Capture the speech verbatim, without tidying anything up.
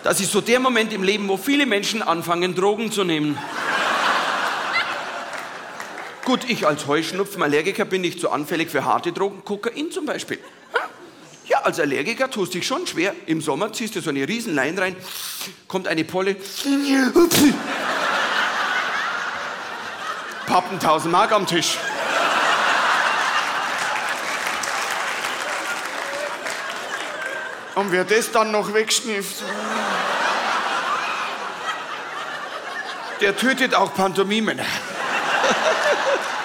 Das ist so der Moment im Leben, wo viele Menschen anfangen, Drogen zu nehmen. Gut, ich als Heuschnupfenallergiker bin nicht so anfällig für harte Drogen, Kokain zum Beispiel. Ja, als Allergiker tust du dich schon schwer. Im Sommer ziehst du so eine riesen Lein rein, kommt eine Polle, pappen tausend Mark am Tisch. Und wer das dann noch wegschnifft, der tötet auch Pantomimen.